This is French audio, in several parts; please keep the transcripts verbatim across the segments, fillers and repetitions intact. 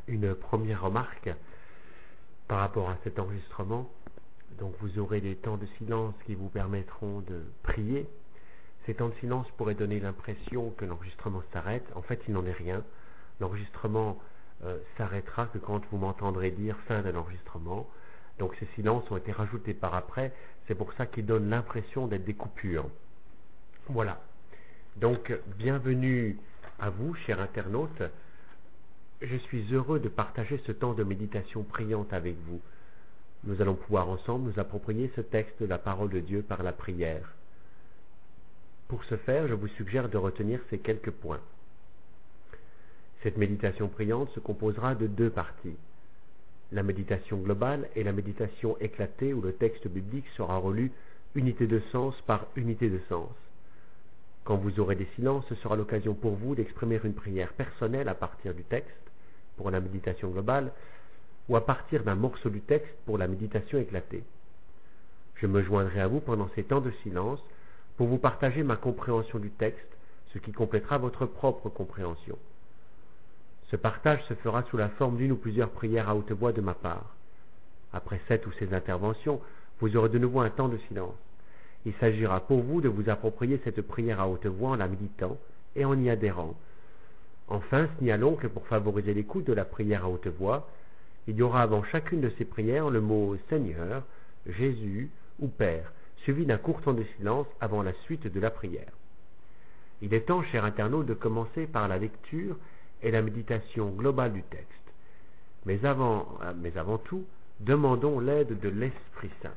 une première remarque par rapport à cet enregistrement. Donc vous aurez des temps de silence qui vous permettront de prier. Ces temps de silence pourraient donner l'impression que l'enregistrement s'arrête. En fait, il n'en est rien. L'enregistrement euh, s'arrêtera que quand vous m'entendrez dire fin de l'enregistrement. Donc ces silences ont été rajoutés par après. C'est pour ça qu'ils donnent l'impression d'être des coupures. Voilà. Donc bienvenue à vous, chers internautes. Je suis heureux de partager ce temps de méditation priante avec vous. Nous allons pouvoir ensemble nous approprier ce texte de la parole de Dieu par la prière. Pour ce faire, je vous suggère de retenir ces quelques points. Cette méditation priante se composera de deux parties. La méditation globale et la méditation éclatée où le texte biblique sera relu unité de sens par unité de sens. Quand vous aurez des silences, ce sera l'occasion pour vous d'exprimer une prière personnelle à partir du texte pour la méditation globale ou à partir d'un morceau du texte pour la méditation éclatée. Je me joindrai à vous pendant ces temps de silence pour vous partager ma compréhension du texte, ce qui complétera votre propre compréhension. Ce partage se fera sous la forme d'une ou plusieurs prières à haute voix de ma part. Après cette ou ces interventions, vous aurez de nouveau un temps de silence. Il s'agira pour vous de vous approprier cette prière à haute voix en la méditant et en y adhérant. Enfin, signalons que pour favoriser l'écoute de la prière à haute voix, il y aura avant chacune de ces prières le mot Seigneur, Jésus ou Père, suivi d'un court temps de silence avant la suite de la prière. Il est temps, chers internautes, de commencer par la lecture et la méditation globale du texte. Mais avant, mais avant tout, demandons l'aide de l'Esprit Saint.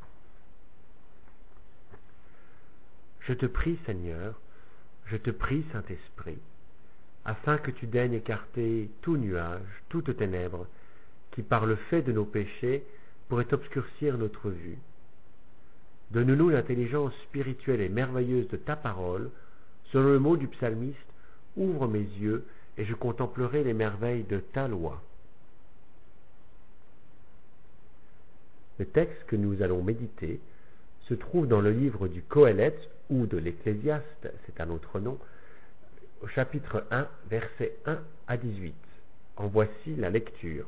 Je te prie, Seigneur, je te prie, Saint-Esprit, afin que tu daignes écarter tout nuage, toute ténèbre, qui par le fait de nos péchés pourrait obscurcir notre vue. Donne-nous l'intelligence spirituelle et merveilleuse de ta parole, selon le mot du psalmiste, ouvre mes yeux et je contemplerai les merveilles de ta loi. Le texte que nous allons méditer se trouve dans le livre du Qoheleth ou de l'Ecclésiaste, c'est un autre nom, au chapitre un, versets un à dix-huit. En voici la lecture.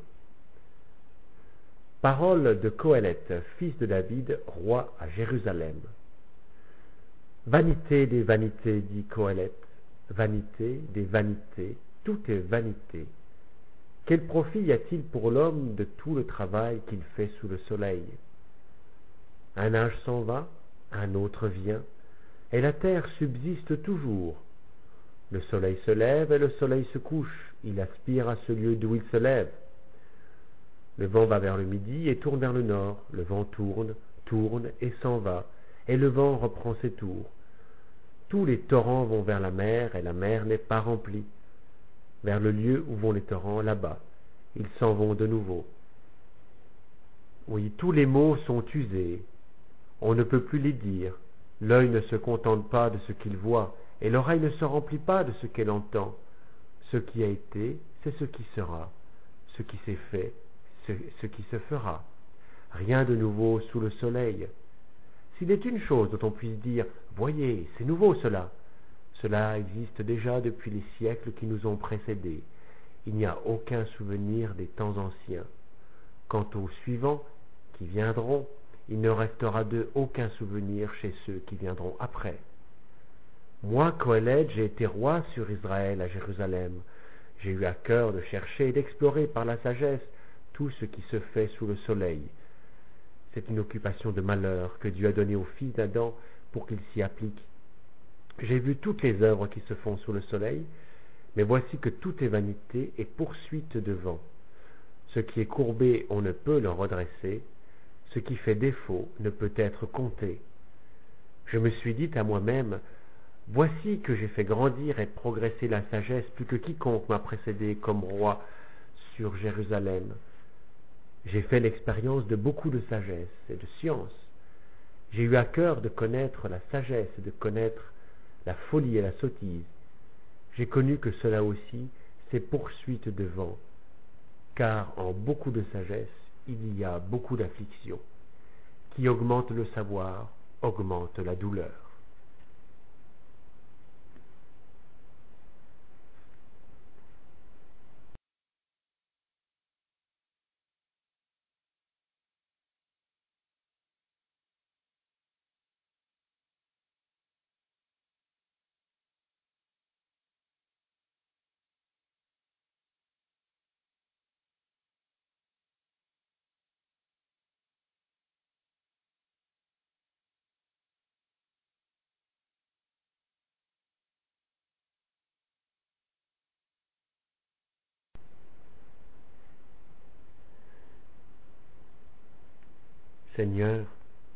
Parole de Qoheleth, fils de David, roi à Jérusalem. Vanité des vanités, dit Qoheleth, vanité des vanités, tout est vanité. Quel profit y a-t-il pour l'homme de tout le travail qu'il fait sous le soleil? Un âge s'en va, un autre vient, et la terre subsiste toujours. Le soleil se lève et le soleil se couche, il aspire à ce lieu d'où il se lève. Le vent va vers le midi et tourne vers le nord, le vent tourne, tourne et s'en va, et le vent reprend ses tours. Tous les torrents vont vers la mer, et la mer n'est pas remplie. Vers le lieu où vont les torrents, là-bas, ils s'en vont de nouveau. Oui, tous les mots sont usés, on ne peut plus les dire, l'œil ne se contente pas de ce qu'il voit, et l'oreille ne se remplit pas de ce qu'elle entend. Ce qui a été, c'est ce qui sera, ce qui s'est fait, ce, ce qui se fera. Rien de nouveau sous le soleil. S'il est une chose dont on puisse dire « Voyez, c'est nouveau cela », cela existe déjà depuis les siècles qui nous ont précédés. Il n'y a aucun souvenir des temps anciens. Quant aux suivants qui viendront, il ne restera d'eux aucun souvenir chez ceux qui viendront après. Moi, Qoheleth, j'ai été roi sur Israël à Jérusalem. J'ai eu à cœur de chercher et d'explorer par la sagesse tout ce qui se fait sous le soleil. C'est une occupation de malheur que Dieu a donnée aux fils d'Adam pour qu'ils s'y appliquent. J'ai vu toutes les œuvres qui se font sous le soleil, mais voici que tout est vanité et poursuite de vent. Ce qui est courbé, on ne peut le redresser, ce qui fait défaut ne peut être compté. Je me suis dit à moi-même, voici que j'ai fait grandir et progresser la sagesse plus que quiconque m'a précédé comme roi sur Jérusalem. J'ai fait l'expérience de beaucoup de sagesse et de science. J'ai eu à cœur de connaître la sagesse et de connaître la folie et la sottise. J'ai connu que cela aussi, c'est poursuite de vent, car en beaucoup de sagesse, il y a beaucoup d'affliction. Qui augmente le savoir, augmente la douleur. Seigneur,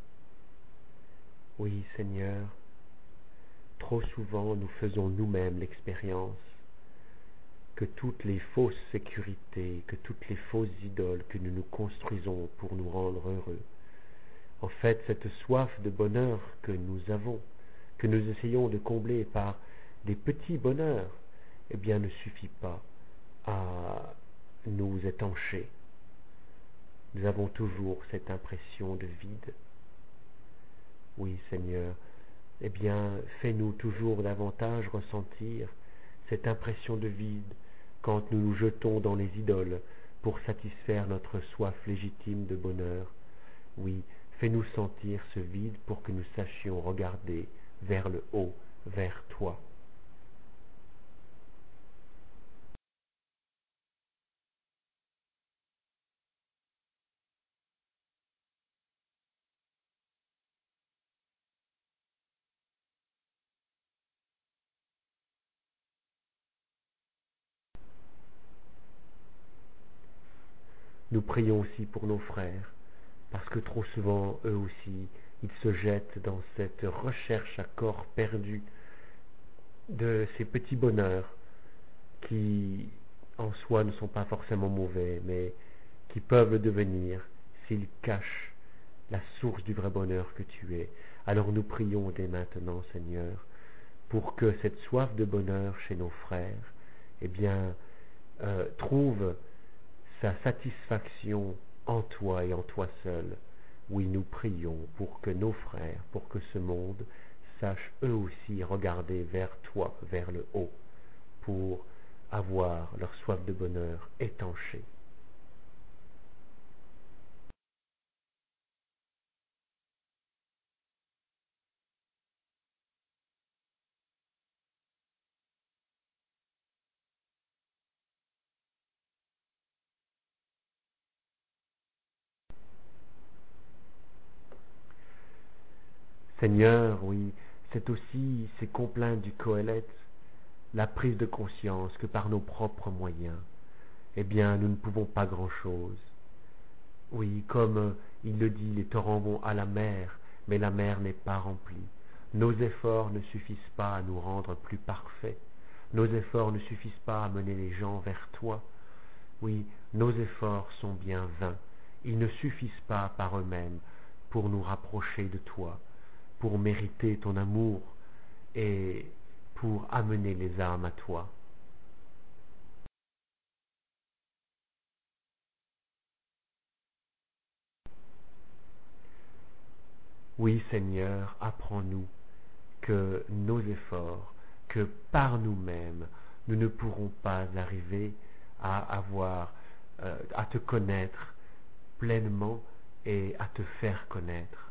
oui Seigneur, trop souvent nous faisons nous-mêmes l'expérience que toutes les fausses sécurités, que toutes les fausses idoles que nous nous construisons pour nous rendre heureux, en fait cette soif de bonheur que nous avons, que nous essayons de combler par des petits bonheurs, eh bien ne suffit pas à nous étancher. Nous avons toujours cette impression de vide. Oui, Seigneur, eh bien, fais-nous toujours davantage ressentir cette impression de vide quand nous nous jetons dans les idoles pour satisfaire notre soif légitime de bonheur. Oui, fais-nous sentir ce vide pour que nous sachions regarder vers le haut, vers toi. Nous prions aussi pour nos frères, parce que trop souvent, eux aussi, ils se jettent dans cette recherche à corps perdu de ces petits bonheurs qui, en soi, ne sont pas forcément mauvais, mais qui peuvent le devenir s'ils cachent la source du vrai bonheur que tu es. Alors nous prions dès maintenant, Seigneur, pour que cette soif de bonheur chez nos frères, eh bien, euh, trouve sa satisfaction en toi et en toi seul. Oui, nous prions pour que nos frères, pour que ce monde sache eux aussi regarder vers toi, vers le haut, pour avoir leur soif de bonheur étanchée. Seigneur, oui, c'est aussi ces complaintes du Qoheleth, la prise de conscience que par nos propres moyens, eh bien, nous ne pouvons pas grand-chose. Oui, comme il le dit, les torrents vont à la mer, mais la mer n'est pas remplie. Nos efforts ne suffisent pas à nous rendre plus parfaits. Nos efforts ne suffisent pas à mener les gens vers toi. Oui, nos efforts sont bien vains. Ils ne suffisent pas par eux-mêmes pour nous rapprocher de toi, pour mériter ton amour et pour amener les âmes à toi. Oui, Seigneur, apprends-nous que nos efforts, que par nous-mêmes, nous ne pourrons pas arriver à avoir, euh, à te connaître pleinement et à te faire connaître.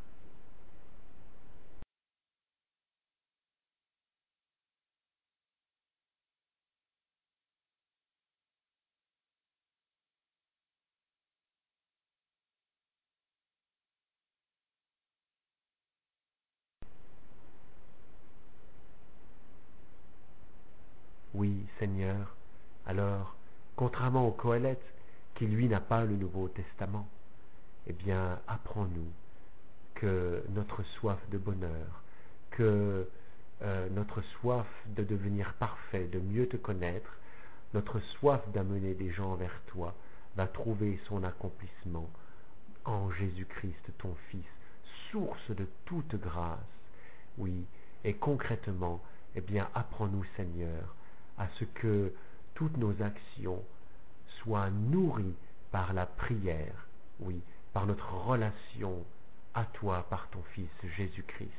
Oui, Seigneur, alors, contrairement au Qoheleth, qui lui n'a pas le Nouveau Testament, eh bien, apprends-nous que notre soif de bonheur, que euh, notre soif de devenir parfait, de mieux te connaître, notre soif d'amener des gens vers toi, va trouver son accomplissement en Jésus-Christ, ton Fils, source de toute grâce. Oui, et concrètement, eh bien, apprends-nous, Seigneur, à ce que toutes nos actions soient nourries par la prière, oui, par notre relation à toi, par ton Fils Jésus-Christ.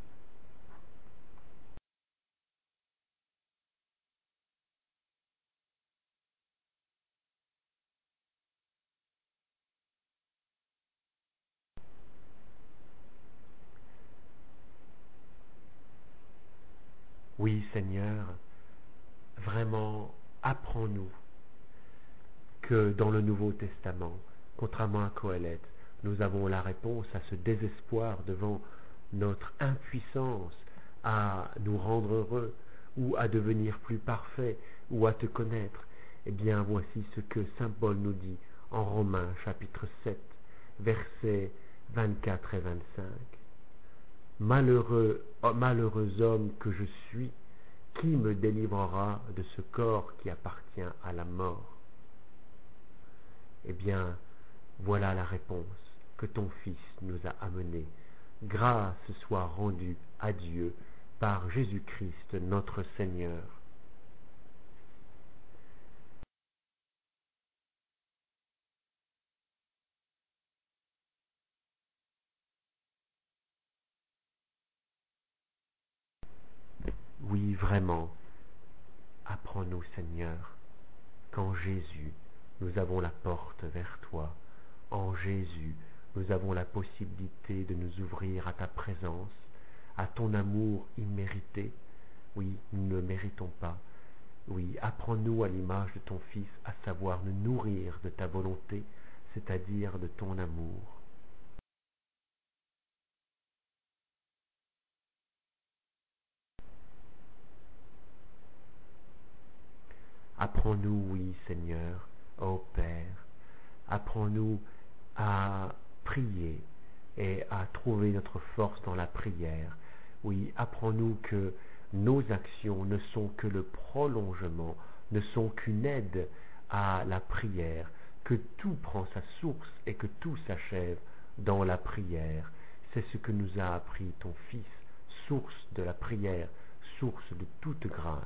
Oui, Seigneur, vraiment, apprends-nous que dans le Nouveau Testament, contrairement à Qoheleth, nous avons la réponse à ce désespoir devant notre impuissance à nous rendre heureux, ou à devenir plus parfaits, ou à te connaître. Eh bien, voici ce que saint Paul nous dit en Romains chapitre sept, versets vingt-quatre et vingt-cinq. Malheureux, oh, malheureux homme que je suis, qui me délivrera de ce corps qui appartient à la mort? Eh bien, voilà la réponse que ton Fils nous a amenée. Grâce soit rendue à Dieu par Jésus-Christ notre Seigneur. Oui, vraiment, apprends-nous, Seigneur, qu'en Jésus, nous avons la porte vers toi. En Jésus, nous avons la possibilité de nous ouvrir à ta présence, à ton amour immérité. Oui, nous ne le méritons pas. Oui, apprends-nous à l'image de ton Fils à savoir nous nourrir de ta volonté, c'est-à-dire de ton amour. Apprends-nous, oui, Seigneur, ô Père, apprends-nous à prier et à trouver notre force dans la prière. Oui, apprends-nous que nos actions ne sont que le prolongement, ne sont qu'une aide à la prière, que tout prend sa source et que tout s'achève dans la prière. C'est ce que nous a appris ton Fils, source de la prière, source de toute grâce.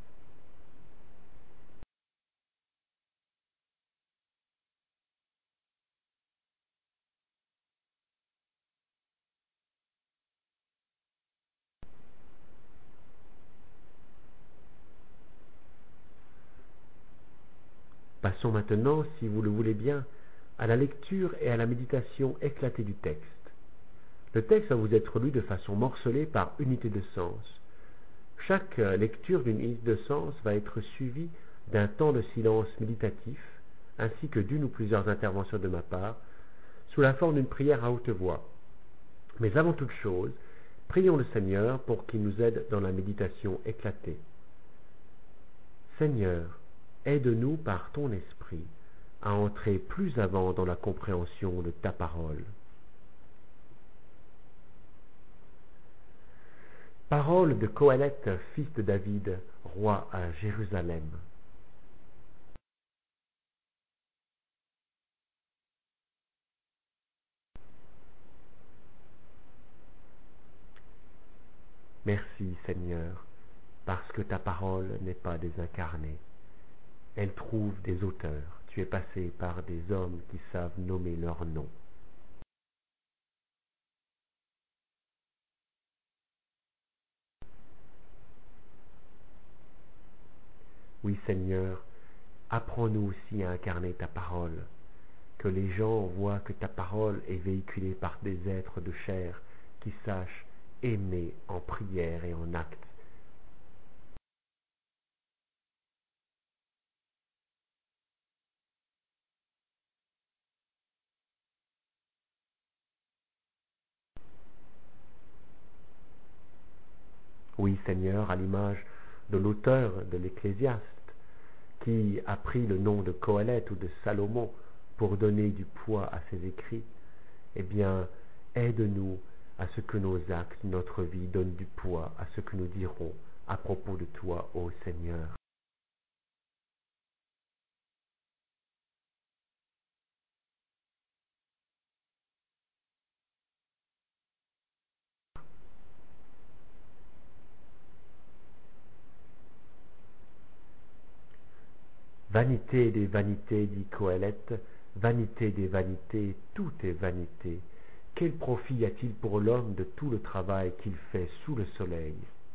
Passons maintenant, si vous le voulez bien, à la lecture et à la méditation éclatée du texte. Le texte va vous être lu de façon morcelée par unité de sens. Chaque lecture d'une unité de sens va être suivie d'un temps de silence méditatif, ainsi que d'une ou plusieurs interventions de ma part, sous la forme d'une prière à haute voix. Mais avant toute chose, prions le Seigneur pour qu'il nous aide dans la méditation éclatée. Seigneur, aide-nous par ton esprit à entrer plus avant dans la compréhension de ta parole. Parole de Coëlette, fils de David, roi à Jérusalem. Merci, Seigneur, parce que ta parole n'est pas désincarnée. Elle trouve des auteurs. Tu es passé par des hommes qui savent nommer leur nom. Oui, Seigneur, apprends-nous aussi à incarner ta parole, que les gens voient que ta parole est véhiculée par des êtres de chair qui sachent aimer en prière et en acte. Oui, Seigneur, à l'image de l'auteur de l'Ecclésiaste, qui a pris le nom de Coëlette ou de Salomon pour donner du poids à ses écrits, eh bien, aide-nous à ce que nos actes, notre vie donnent du poids à ce que nous dirons à propos de toi, ô Seigneur. Vanité des vanités, dit Coëlette, vanité des vanités, tout est vanité. Quel profit y a-t-il pour l'homme de tout le travail qu'il fait sous le soleil?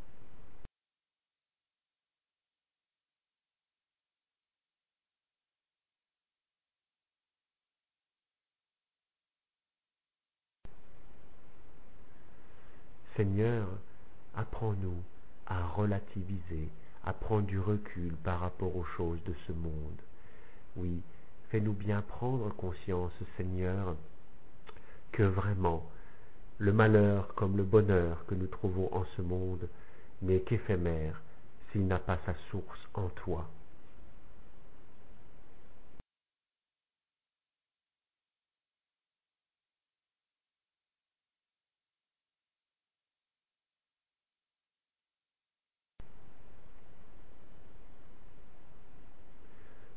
Seigneur, apprends-nous à relativiser, à prendre du recul par rapport aux choses de ce monde. Oui, fais-nous bien prendre conscience, Seigneur, que vraiment, le malheur comme le bonheur que nous trouvons en ce monde n'est qu'éphémère s'il n'a pas sa source en toi.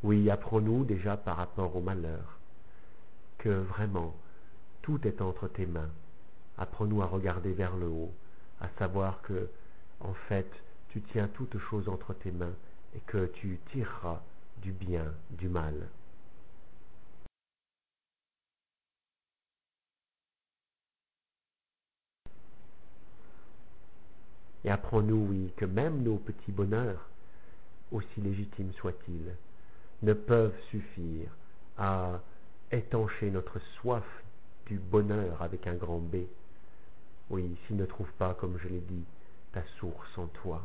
Oui, apprends-nous déjà par rapport au malheur, que vraiment, tout est entre tes mains. Apprends-nous à regarder vers le haut, à savoir que, en fait, tu tiens toutes choses entre tes mains et que tu tireras du bien, du mal. Et apprends-nous, oui, que même nos petits bonheurs, aussi légitimes soient-ils, ne peuvent suffire à étancher notre soif du bonheur avec un grand B. Oui, s'il ne trouve pas, comme je l'ai dit, ta source en toi.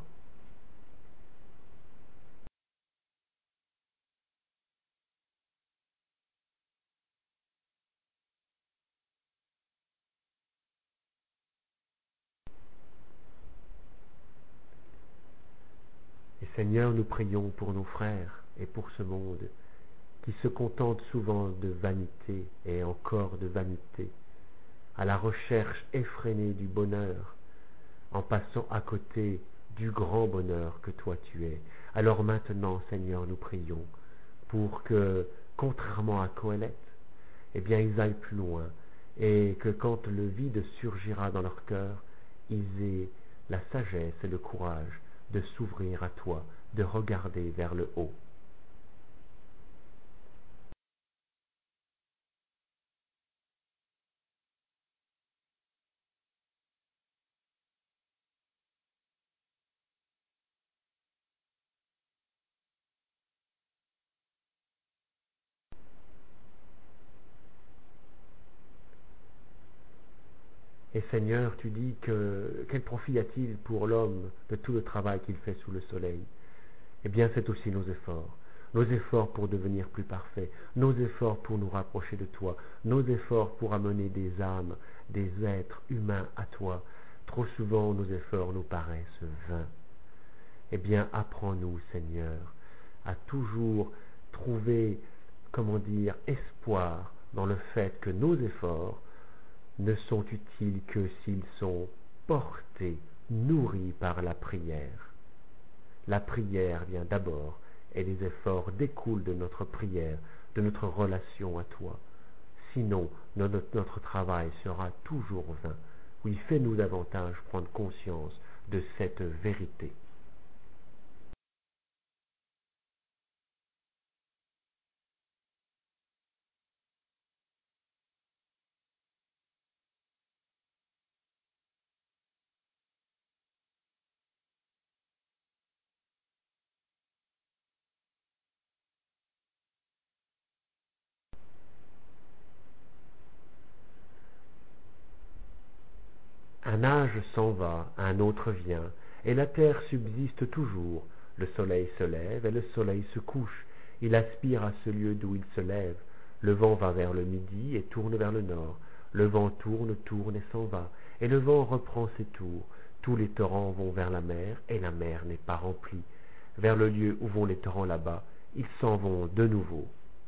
Et Seigneur, nous prions pour nos frères et pour ce monde qui se contente souvent de vanité et encore de vanité, à la recherche effrénée du bonheur, en passant à côté du grand bonheur que toi tu es. Alors maintenant, Seigneur, nous prions pour que, contrairement à Coëlette, eh bien, ils aillent plus loin et que quand le vide surgira dans leur cœur, ils aient la sagesse et le courage de s'ouvrir à toi, de regarder vers le haut. Et Seigneur, tu dis que quel profit y a-t-il pour l'homme de tout le travail qu'il fait sous le soleil? Eh bien, c'est aussi nos efforts. Nos efforts pour devenir plus parfaits, nos efforts pour nous rapprocher de toi, nos efforts pour amener des âmes, des êtres humains à toi. Trop souvent, nos efforts nous paraissent vains. Eh bien, apprends-nous, Seigneur, à toujours trouver, comment dire, espoir dans le fait que nos efforts ne sont utiles que s'ils sont portés, nourris par la prière. La prière vient d'abord et les efforts découlent de notre prière, de notre relation à toi. Sinon, notre, notre travail sera toujours vain. Oui, fais-nous davantage prendre conscience de cette vérité. Un âge s'en va, un autre vient, et la terre subsiste toujours. Le soleil se lève et le soleil se couche. Il aspire à ce lieu d'où il se lève. Le vent va vers le midi et tourne vers le nord. Le vent tourne, tourne et s'en va. Et le vent reprend ses tours. Tous les torrents vont vers la mer, et la mer n'est pas remplie. Vers le lieu où vont les torrents là-bas, ils s'en vont de nouveau.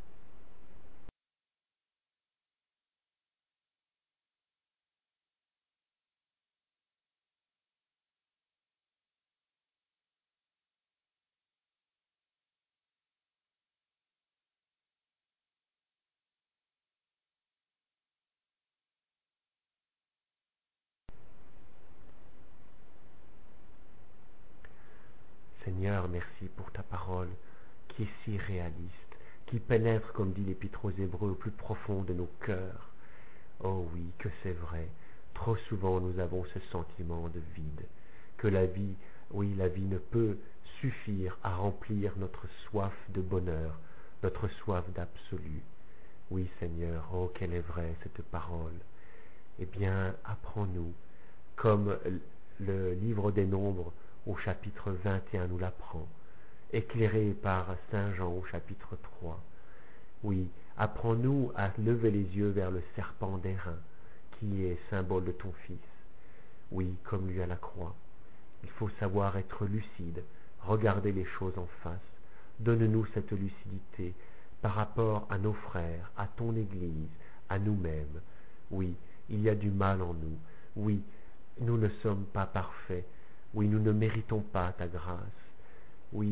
Seigneur, merci pour ta parole qui est si réaliste, qui pénètre, comme dit l'Épître aux Hébreux, au plus profond de nos cœurs. Oh oui, que c'est vrai. Trop souvent nous avons ce sentiment de vide, que la vie, oui, la vie ne peut suffire à remplir notre soif de bonheur, notre soif d'absolu. Oui, Seigneur, oh, quelle est vraie cette parole. Eh bien, apprends-nous, comme le livre des Nombres au chapitre vingt et un nous l'apprend, éclairé par Saint Jean au chapitre trois. Oui, apprends-nous à lever les yeux vers le serpent d'airain, qui est symbole de ton Fils. Oui, comme lui à la croix. Il faut savoir être lucide, regarder les choses en face. Donne-nous cette lucidité par rapport à nos frères, à ton Église, à nous-mêmes. Oui, il y a du mal en nous. Oui, nous ne sommes pas parfaits. Oui, nous ne méritons pas ta grâce. Oui,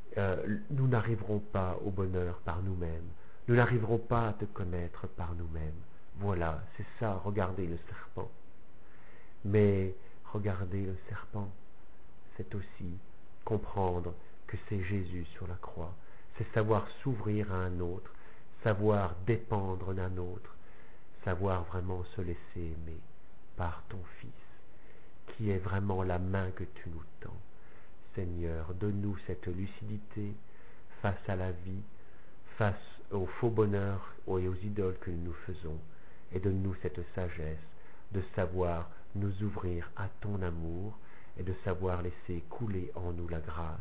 Euh, nous n'arriverons pas au bonheur par nous-mêmes. Nous n'arriverons pas à te connaître par nous-mêmes. Voilà, c'est ça, regardez le serpent. Mais regarder le serpent, c'est aussi comprendre que c'est Jésus sur la croix. C'est savoir s'ouvrir à un autre, savoir dépendre d'un autre, savoir vraiment se laisser aimer par ton Fils, qui est vraiment la main que tu nous tends. Seigneur, donne-nous cette lucidité face à la vie, face au faux bonheur et aux idoles que nous nous faisons, et donne-nous cette sagesse de savoir nous ouvrir à ton amour et de savoir laisser couler en nous la grâce.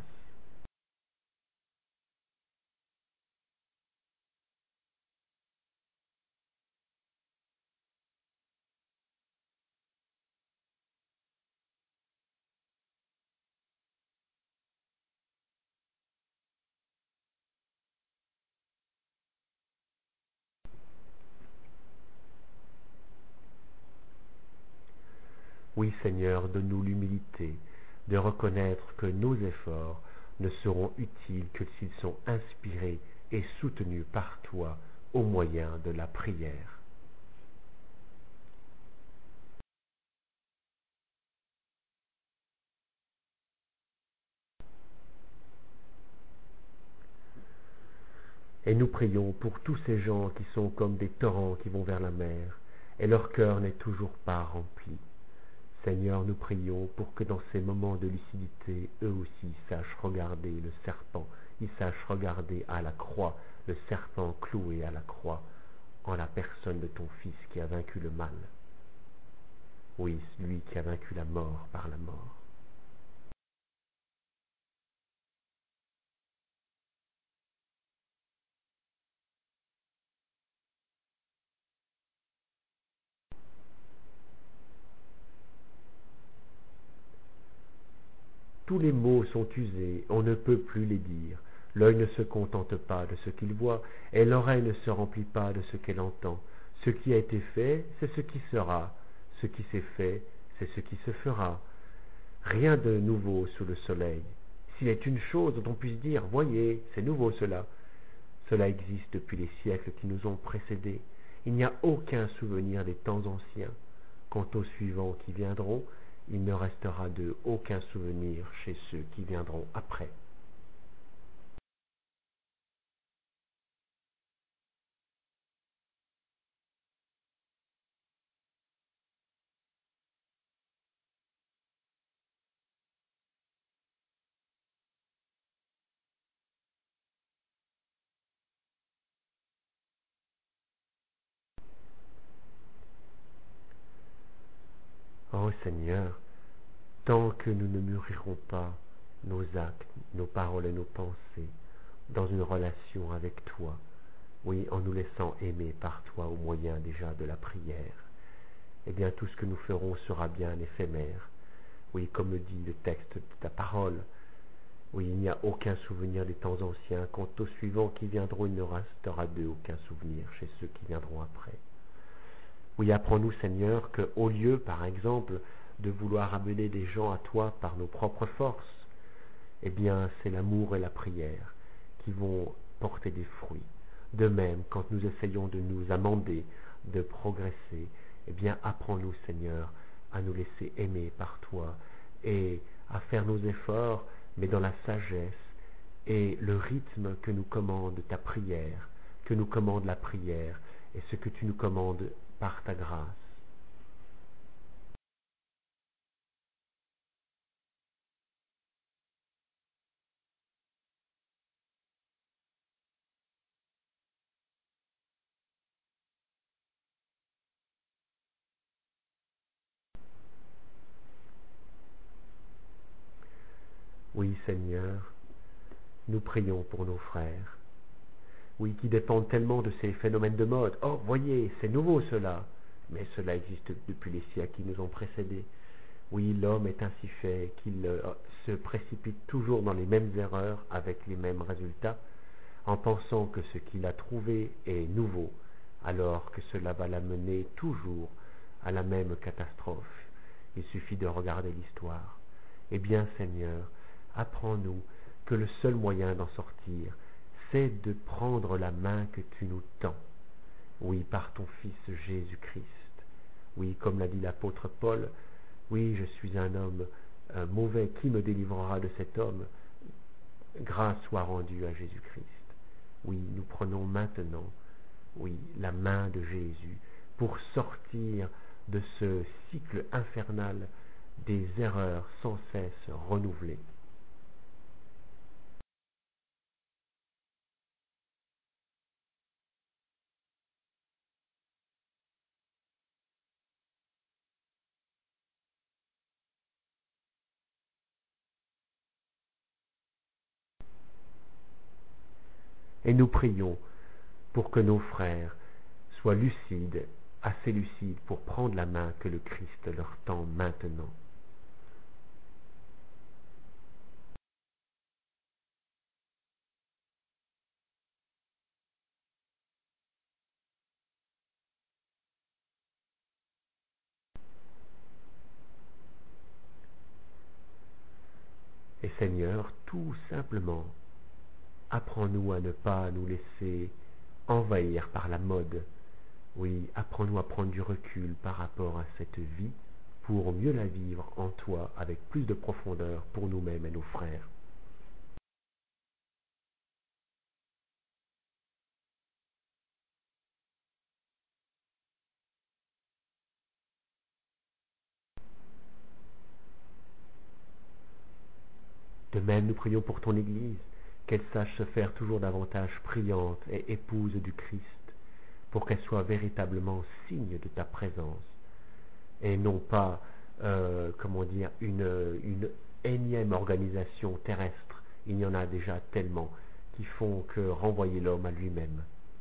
Oui, Seigneur, donne-nous l'humilité de reconnaître que nos efforts ne seront utiles que s'ils sont inspirés et soutenus par toi au moyen de la prière. Et nous prions pour tous ces gens qui sont comme des torrents qui vont vers la mer, et leur cœur n'est toujours pas rempli. Seigneur, nous prions pour que dans ces moments de lucidité, eux aussi sachent regarder le serpent, ils sachent regarder à la croix, le serpent cloué à la croix, en la personne de ton Fils qui a vaincu le mal. Oui, lui qui a vaincu la mort par la mort. Tous les mots sont usés, on ne peut plus les dire. L'œil ne se contente pas de ce qu'il voit, et l'oreille ne se remplit pas de ce qu'elle entend. Ce qui a été fait, c'est ce qui sera. Ce qui s'est fait, c'est ce qui se fera. Rien de nouveau sous le soleil. S'il est une chose dont on puisse dire, voyez, c'est nouveau cela, cela existe depuis les siècles qui nous ont précédés. Il n'y a aucun souvenir des temps anciens. Quant aux suivants qui viendront, il ne restera d'eux aucun souvenir chez ceux qui viendront après. Ô Seigneur, tant que nous ne mûrirons pas nos actes, nos paroles et nos pensées dans une relation avec toi, oui, en nous laissant aimer par toi au moyen déjà de la prière, eh bien tout ce que nous ferons sera bien éphémère. Oui, comme le dit le texte de ta parole, oui, il n'y a aucun souvenir des temps anciens. Quant aux suivants qui viendront, il ne restera d'eux aucun souvenir chez ceux qui viendront après. Oui, apprends-nous, Seigneur, qu'au lieu, par exemple, de vouloir amener des gens à toi par nos propres forces, eh bien, c'est l'amour et la prière qui vont porter des fruits. De même, quand nous essayons de nous amender, de progresser, eh bien, apprends-nous, Seigneur, à nous laisser aimer par toi et à faire nos efforts, mais dans la sagesse et le rythme que nous commande ta prière, que nous commande la prière et ce que tu nous commandes par ta grâce. Oui, Seigneur, nous prions pour nos frères, oui, qui dépendent tellement de ces phénomènes de mode. Oh, voyez, c'est nouveau cela, mais cela existe depuis les siècles qui nous ont précédés. Oui, l'homme est ainsi fait qu'il euh, se précipite toujours dans les mêmes erreurs avec les mêmes résultats, en pensant que ce qu'il a trouvé est nouveau, alors que cela va l'amener toujours à la même catastrophe. Il suffit de regarder l'histoire. Eh bien, Seigneur, apprends-nous que le seul moyen d'en sortir, c'est de prendre la main que tu nous tends. Oui, par ton Fils Jésus-Christ. Oui, comme l'a dit l'apôtre Paul, oui, je suis un homme euh, mauvais, qui me délivrera de cet homme? Grâce soit rendue à Jésus-Christ. Oui, nous prenons maintenant, oui, la main de Jésus pour sortir de ce cycle infernal des erreurs sans cesse renouvelées. Et nous prions pour que nos frères soient lucides, assez lucides pour prendre la main que le Christ leur tend maintenant. Et Seigneur, tout simplement, apprends-nous à ne pas nous laisser envahir par la mode. Oui, apprends-nous à prendre du recul par rapport à cette vie pour mieux la vivre en toi avec plus de profondeur pour nous-mêmes et nos frères. De même, nous prions pour ton Église, qu'elle sache se faire toujours davantage priante et épouse du Christ, pour qu'elle soit véritablement signe de ta présence, et non pas, euh, comment dire, une, une énième organisation terrestre. Il y en a déjà tellement qui font que renvoyer l'homme à lui-même.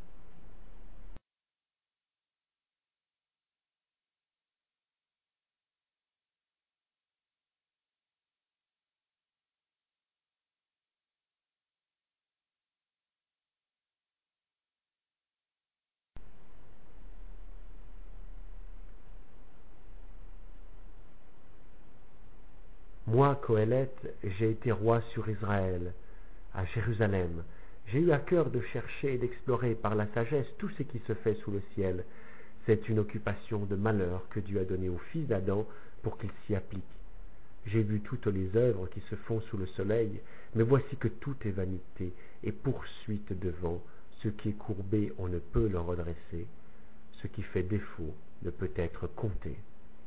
Moi, Coëlette, j'ai été roi sur Israël, à Jérusalem. J'ai eu à cœur de chercher et d'explorer par la sagesse tout ce qui se fait sous le ciel. C'est une occupation de malheur que Dieu a donnée au fils d'Adam pour qu'il s'y applique. J'ai vu toutes les œuvres qui se font sous le soleil, mais voici que tout est vanité et poursuite de vent. Ce qui est courbé, on ne peut le redresser. Ce qui fait défaut ne peut être compté.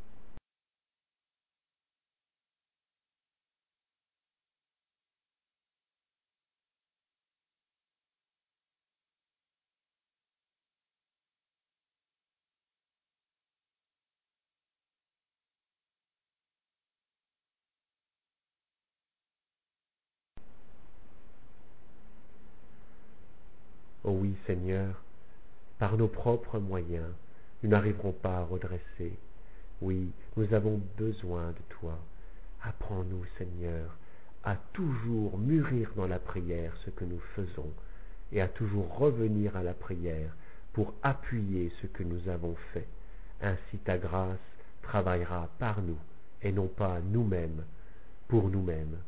Oh oui, Seigneur, par nos propres moyens, nous n'arriverons pas à redresser. Oui, nous avons besoin de toi. Apprends-nous, Seigneur, à toujours mûrir dans la prière ce que nous faisons et à toujours revenir à la prière pour appuyer ce que nous avons fait. Ainsi ta grâce travaillera par nous et non pas nous-mêmes, pour nous-mêmes.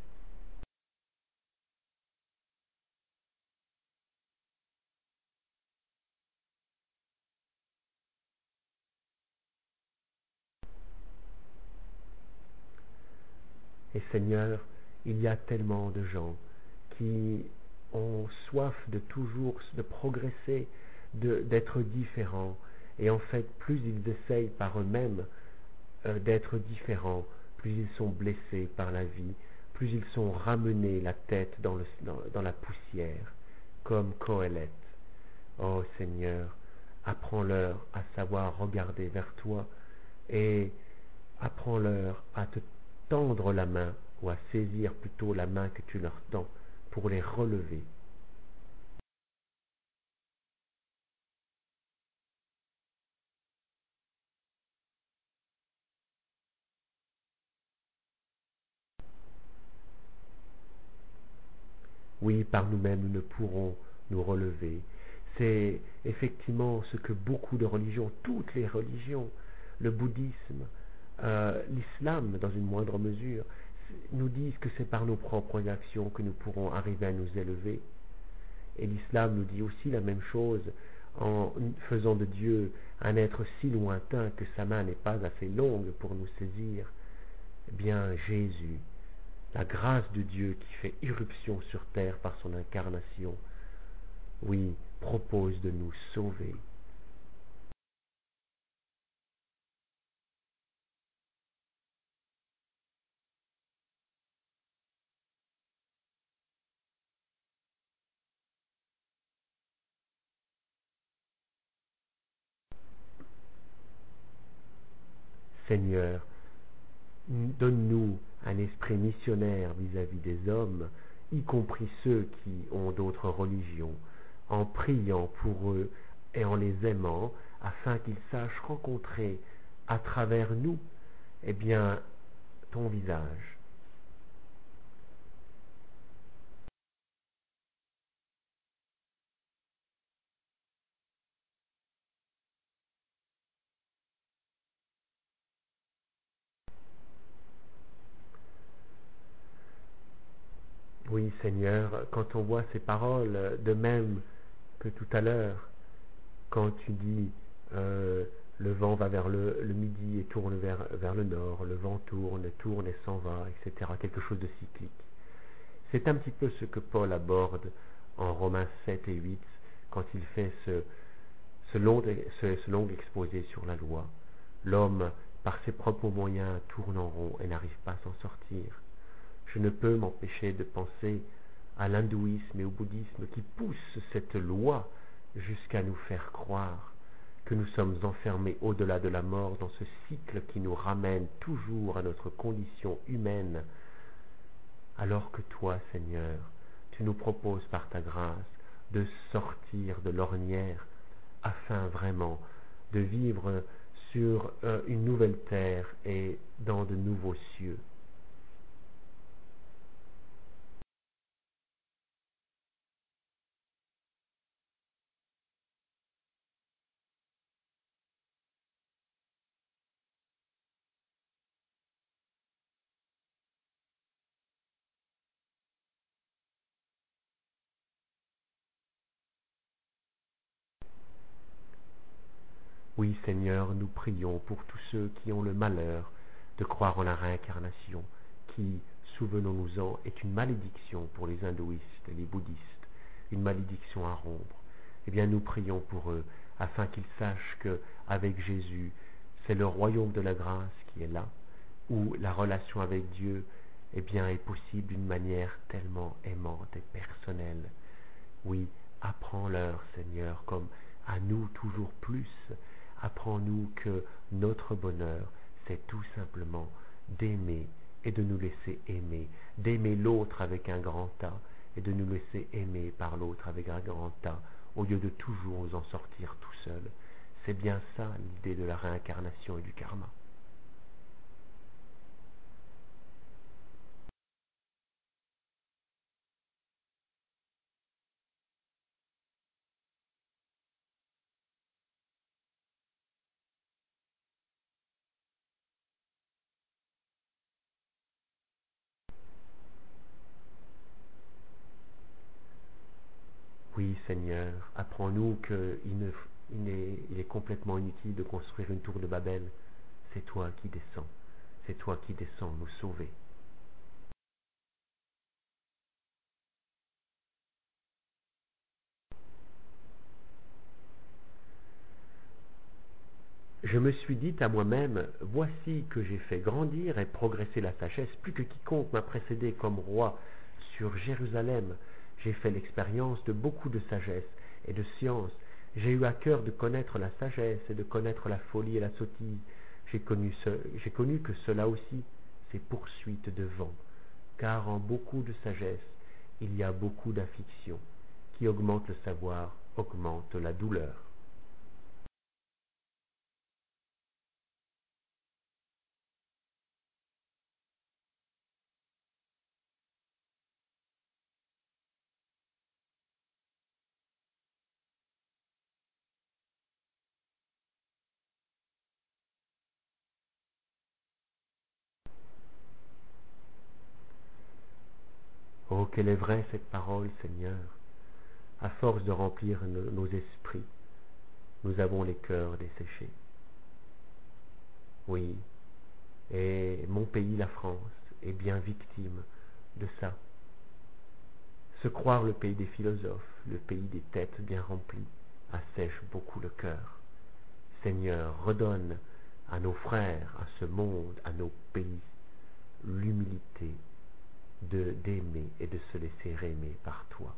Et Seigneur, il y a tellement de gens qui ont soif de toujours de progresser, de- d'être différents. Et en fait, plus ils essayent par eux-mêmes euh, d'être différents, plus ils sont blessés par la vie, plus ils sont ramenés la tête dans, le- dans- dans la poussière, comme Coëlette. Oh Seigneur, apprends-leur à savoir regarder vers toi et apprends-leur à te tendre la main ou à saisir plutôt la main que tu leur tends pour les relever. Oui, par nous-mêmes, nous ne pourrons nous relever. C'est effectivement ce que beaucoup de religions, toutes les religions, le bouddhisme, euh, l'islam dans une moindre mesure, nous disent que c'est par nos propres actions que nous pourrons arriver à nous élever. Et l'islam nous dit aussi la même chose en faisant de Dieu un être si lointain que sa main n'est pas assez longue pour nous saisir. Eh bien, Jésus, la grâce de Dieu qui fait irruption sur terre par son incarnation, oui, propose de nous sauver. Seigneur, donne-nous un esprit missionnaire vis-à-vis des hommes, y compris ceux qui ont d'autres religions, en priant pour eux et en les aimant, afin qu'ils sachent rencontrer à travers nous, eh bien, ton visage. Oui, Seigneur, quand on voit ces paroles, de même que tout à l'heure, quand tu dis euh, le vent va vers le, le midi et tourne vers, vers le nord, le vent tourne, tourne et s'en va, et cetera, quelque chose de cyclique. C'est un petit peu ce que Paul aborde en Romains sept et huit, quand il fait ce, ce, long, ce, ce long exposé sur la loi. L'homme, par ses propres moyens, tourne en rond et n'arrive pas à s'en sortir. Je ne peux m'empêcher de penser à l'hindouisme et au bouddhisme qui poussent cette loi jusqu'à nous faire croire que nous sommes enfermés au-delà de la mort dans ce cycle qui nous ramène toujours à notre condition humaine, alors que toi, Seigneur, tu nous proposes par ta grâce de sortir de l'ornière afin vraiment de vivre sur euh, une nouvelle terre et dans de nouveaux cieux. Oui, Seigneur, nous prions pour tous ceux qui ont le malheur de croire en la réincarnation, qui, souvenons-nous-en, est une malédiction pour les hindouistes et les bouddhistes, une malédiction à rompre. Eh bien, nous prions pour eux, afin qu'ils sachent que, avec Jésus, c'est le royaume de la grâce qui est là, où la relation avec Dieu, eh bien, est possible d'une manière tellement aimante et personnelle. Oui, apprends-leur, Seigneur, comme à nous toujours plus. Apprends-nous que notre bonheur, c'est tout simplement d'aimer et de nous laisser aimer, d'aimer l'autre avec un grand A et de nous laisser aimer par l'autre avec un grand A, au lieu de toujours nous en sortir tout seul. C'est bien ça l'idée de la réincarnation et du karma. Oui, Seigneur, apprends-nous qu'il ne, il est, il est complètement inutile de construire une tour de Babel. C'est toi qui descends. C'est toi qui descends nous sauver. Je me suis dit à moi-même, voici que j'ai fait grandir et progresser la sagesse, plus que quiconque m'a précédé comme roi sur Jérusalem. J'ai fait l'expérience de beaucoup de sagesse et de science. J'ai eu à cœur de connaître la sagesse et de connaître la folie et la sottise. J'ai connu, ce, j'ai connu que cela aussi, c'est poursuite de vent. Car en beaucoup de sagesse, il y a beaucoup d'affliction. Qui augmente le savoir, augmente la douleur. Oh, quelle est vraie cette parole, Seigneur. À force de remplir nos, nos esprits, nous avons les cœurs desséchés. Oui, et mon pays, la France, est bien victime de ça. Se croire le pays des philosophes, le pays des têtes bien remplies, assèche beaucoup le cœur. Seigneur, redonne à nos frères, à ce monde, à nos pays, l'humilité de d'aimer et de se laisser aimer par toi.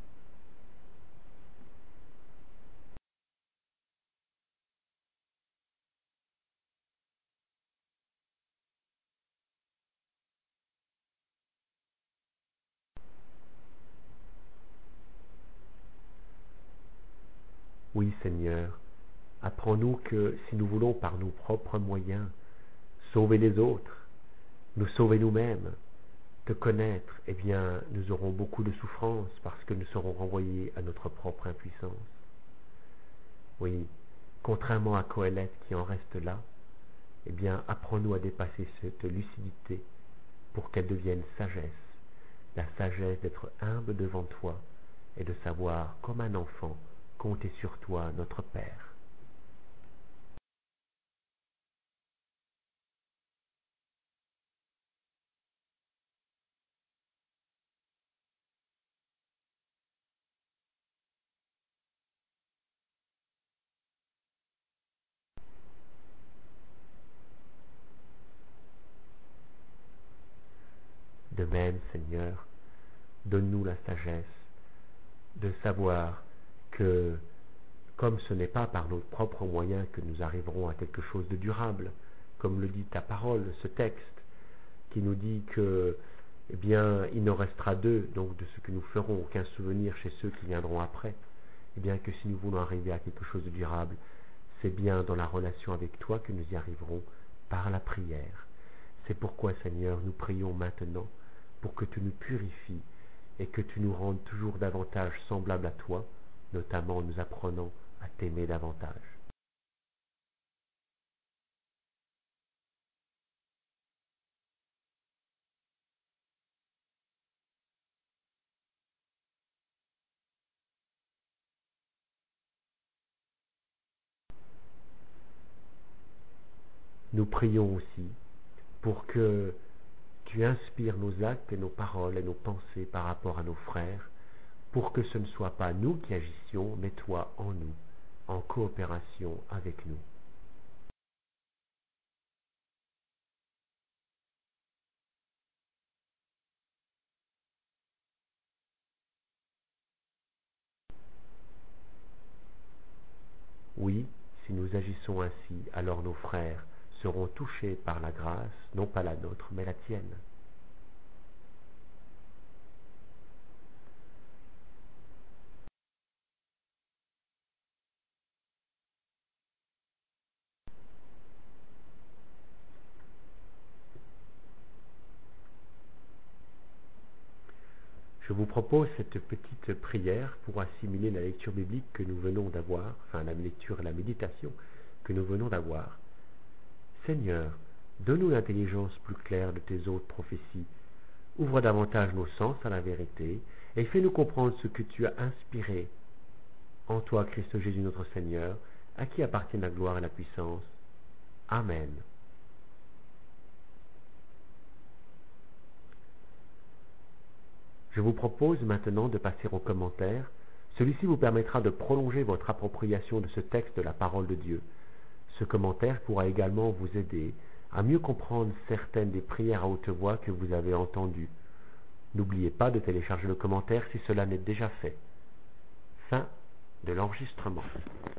Oui, Seigneur, apprends-nous que si nous voulons par nos propres moyens sauver les autres, nous sauver nous-mêmes, te connaître, eh bien, nous aurons beaucoup de souffrance parce que nous serons renvoyés à notre propre impuissance. Oui, contrairement à Qoheleth qui en reste là, eh bien, apprends-nous à dépasser cette lucidité pour qu'elle devienne sagesse, la sagesse d'être humble devant toi et de savoir, comme un enfant, compter sur toi, notre Père. De même, Seigneur, donne-nous la sagesse de savoir que, comme ce n'est pas par nos propres moyens que nous arriverons à quelque chose de durable, comme le dit ta parole, ce texte, qui nous dit que, eh bien, il n'en restera d'eux, donc de ce que nous ferons, aucun souvenir chez ceux qui viendront après, eh bien que si nous voulons arriver à quelque chose de durable, c'est bien dans la relation avec toi que nous y arriverons, par la prière. C'est pourquoi, Seigneur, nous prions maintenant pour que tu nous purifies et que tu nous rendes toujours davantage semblables à toi, notamment en nous apprenant à t'aimer davantage. Nous prions aussi pour que tu inspires nos actes et nos paroles et nos pensées par rapport à nos frères, pour que ce ne soit pas nous qui agissions, mais toi en nous, en coopération avec nous. Oui, si nous agissons ainsi, alors nos frères seront touchés par la grâce, non pas la nôtre, mais la tienne. Je vous propose cette petite prière pour assimiler la lecture biblique que nous venons d'avoir, enfin la lecture et la méditation que nous venons d'avoir. Seigneur, donne-nous l'intelligence plus claire de tes autres prophéties, ouvre davantage nos sens à la vérité, et fais-nous comprendre ce que tu as inspiré en toi, Christ Jésus notre Seigneur, à qui appartiennent la gloire et la puissance. Amen. Je vous propose maintenant de passer aux commentaires. Celui-ci vous permettra de prolonger votre appropriation de ce texte de la parole de Dieu. Ce commentaire pourra également vous aider à mieux comprendre certaines des prières à haute voix que vous avez entendues. N'oubliez pas de télécharger le commentaire si cela n'est déjà fait. Fin de l'enregistrement.